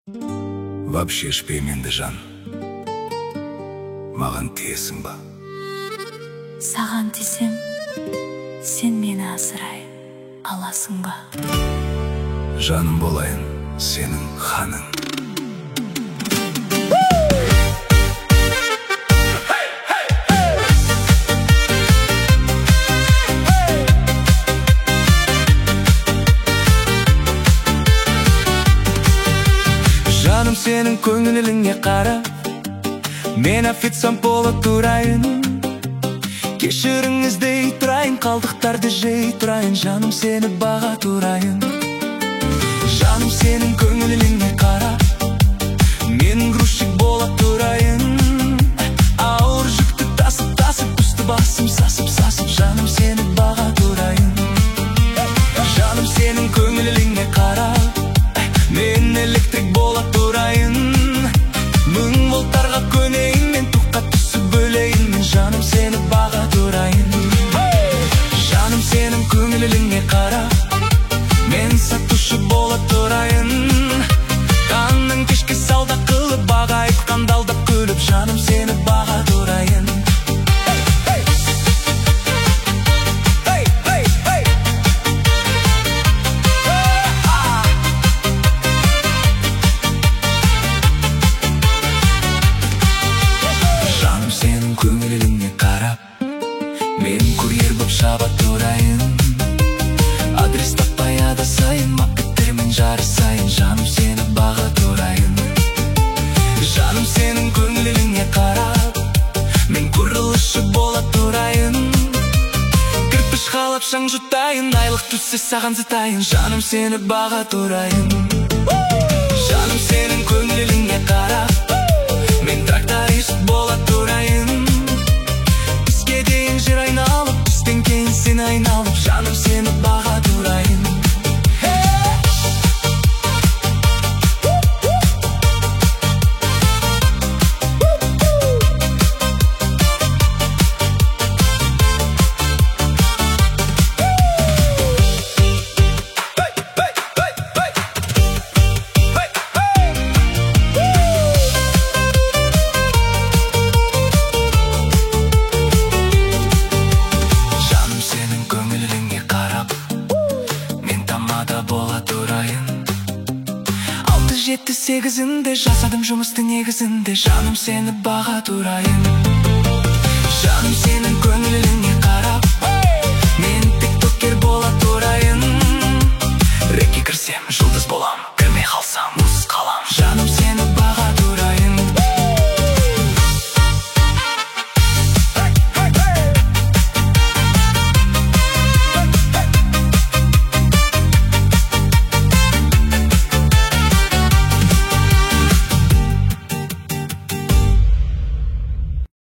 Вообще ішпейменді жан, маған тиесің ба? Саған тисем, сен мені асырай аласың ба? Жаным болайын, сенің ханың. Жаным сенің көңіліңе қара, мен официант бола тұрайын. Кешіріңіз дей тұрайын, қалдықтарды жей тұрайын. Жаным сені баға тұрайын. Жаным сенің көңіліңе қара, мен грузчик бола тұрайын. Ауыр жүкті тасып, үсті басым сасып, жаным сені баға тұрайын. Жаным сенің көңіліңе қара, мен электрик бола тұрайын. Мың волттарға көнейін, мен тұққа түсіп бөлейін. Мен жаным сені баға тұрайын. Жаным сенің көңіліңе қара, мен сатушы бола тұрайын. Таңның кешке сауда қылып, баға айтқанды алдап күліп, жаным сені баға тұрайын. Жаным сенің көңіліңе қарап, мен курьер боп шаба тұрайын. Адрес таппай адасайын, мақкеттермен жарысайын. Жаным сені баға тұрайын. Жаным сенің көңіліңе қарап, мен құрылысшы бола тұрайын. Кірпіш қалап шаң жұтайын, айлық түссе саған зытайын. Жаным сені баға тұрайын. Жаным сенің көңіліңе қарап, мен тракторист бола тұрайын. Бізге дейін жер айналып, түстен кейін сен айналып, жаным сені баға тұрайын. Жетті сегізінде жасадым жұмысты негізінде. Жаным сені баға тұрайын. Жаным сенің көңілің